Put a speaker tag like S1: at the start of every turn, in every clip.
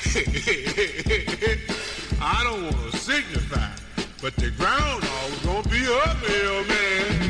S1: I don't want to signify, but the groundhog's gonna be uphill, man.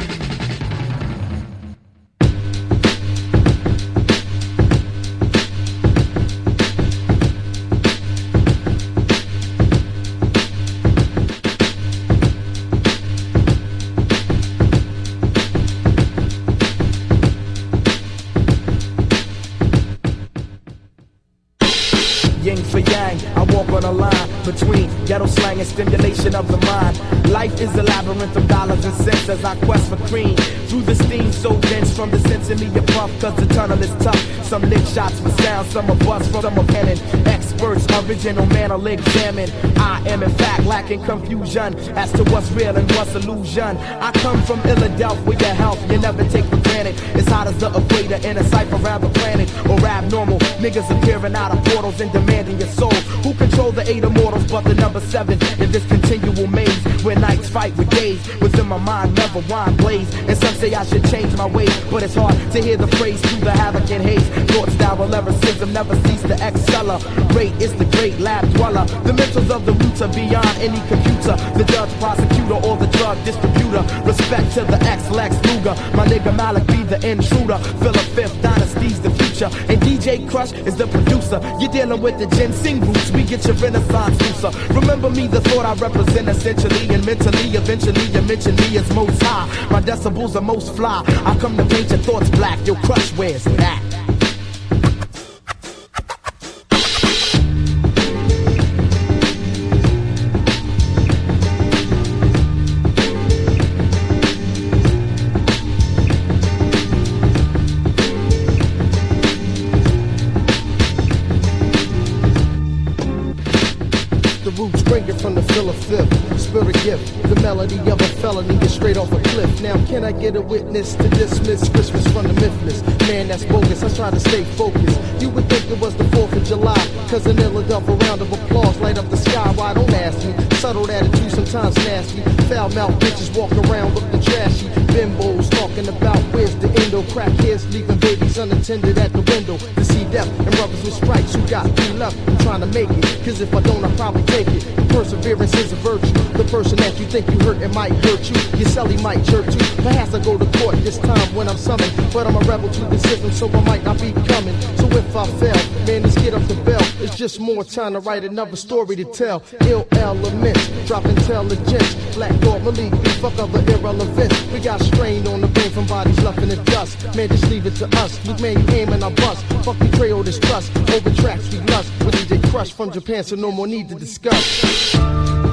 S2: Yin for yang, I walk on a line between ghetto slang and stimulation of the mind. Life is a labyrinth of dollars and cents as I quest for cream. Through the steam so dense from the sense in me a puff, cause the tunnel is tough. Some lick shots for sound, some are bust from some are penning. Experts, original man will examine. I am in fact lacking confusion as to what's real and what's illusion. I come from Philadelphia where your health you never take for granted. It's hot as the equator in a cipher around the planet. Or abnormal, niggas appearing out of portals and demanding your soul. Who control the 8 immortals but the number 7 in this continual maze where nights fight with days? Within my mind never wine blaze. And some say I should change my ways, but it's hard to hear the phrase through the havoc and haze. Thoughts style lyricism never cease to accelerate. Is the great lab dweller. The mentals of the roots are beyond any computer. The judge, prosecutor, or the drug distributor. Respect to the ex-Lex Luger. My nigga Malik be the intruder. Philip Fifth Dynasty's the future. And DJ Crush is the producer. You're dealing with the ginseng roots. We get your renaissance looser. Remember me, the thought I represent essentially and mentally. Eventually you mention me as most high. My decibels are most fly. I come to paint your thoughts black. Your Crush wears that.
S3: Bring it from the Philip Fifth, spirit gift, the melody of a felony is straight off a cliff. Now can I get a witness to dismiss Christmas from the mythless? Man, that's bogus, I try to stay focused. You would think it was the 4th of July, cause an Philadelphia round of applause light up the sky. Why don't ask me? Subtle attitude, sometimes nasty. Foul mouth bitches walk around looking trashy. Bimbos talking about where's the endo. Crackheads leaving babies unattended at the window to see death. And brothers with stripes who got 3 left. I'm trying to make it, cause if I don't, I'll probably take it. Perseverance is a virtue. The person that you think you hurt, it might hurt you. Your celly might jerk too. Perhaps I go to court this time when I'm summoned. But I'm a rebel to the system, so I might not be coming. So if I fail, man, let's get up the bell. It's just more time to write another story to tell. Ill elements, drop intelligence. Black Dog Malik, we fuck other irrelevance. We got strain on the brain from bodies left in the dust. Man, just leave it to us. Look, man, you aim and I bust. Fuck betrayal, this trust. Over tracks we lust. With DJ Crush from Japan, so no more need to discuss.